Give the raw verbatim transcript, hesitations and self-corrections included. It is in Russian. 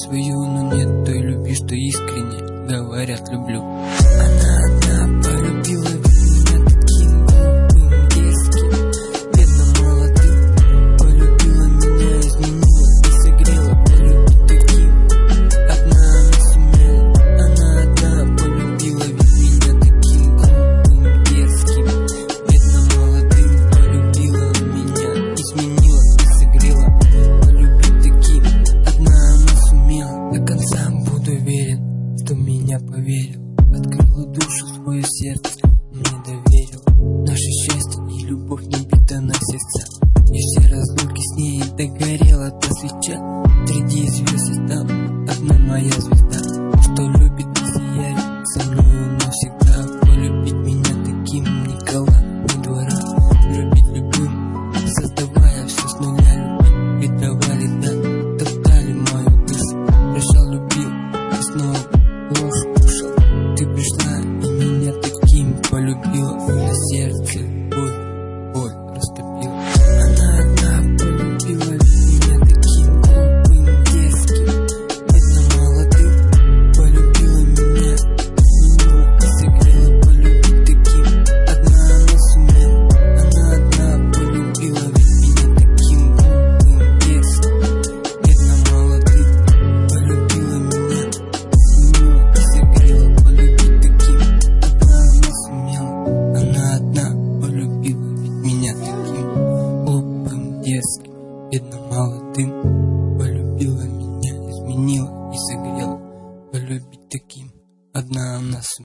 свою, но нет той любви, что искренне говорят люблю. Она одна полюбила меня таким глупым, дерзким, бедно молодым. Полюбила меня, изменила и согрела, полюбить таким. Одна она сумела, она одна полюбила ведь меня таким глупым, дерзким, бедно молодым. Полюбила меня, изменила и согрела, полюбить таким. Одна она сумела, до конца буду верен, что меня поверил. Открыла душу, свое сердце мне доверил. Наше счастье и любовь не бита на сердца, и все разлуки с ней догорела та свеча. Среди звезд там одна моя звезда, что любит и сияет со мною навсегда. Полюбить меня таким ни кола, ни двора, любить любым, создавая все с нуля. Любить предавали, да, топтали мою мысль. Прощал, любил и снова ложь кушал. Ты пришла и меня таким полюбила, на сердце боль, боль растопила. Она одна полюбила меня таким глупым, дерзким, бедно молодым. Полюбила меня, изменила и согрела, полюбить таким. Одна она сумела, она одна полюбила ведь меня таким глупым, дерзким, бедно молодым. Полюбила меня, изменила и согрела, полюбить таким. Одна она сумела, она одна полюбила ведь меня таким глупым, дерзким, бедно молодым. Полюбила меня, изменила и согрела, полюбить таким. Одна она сумела.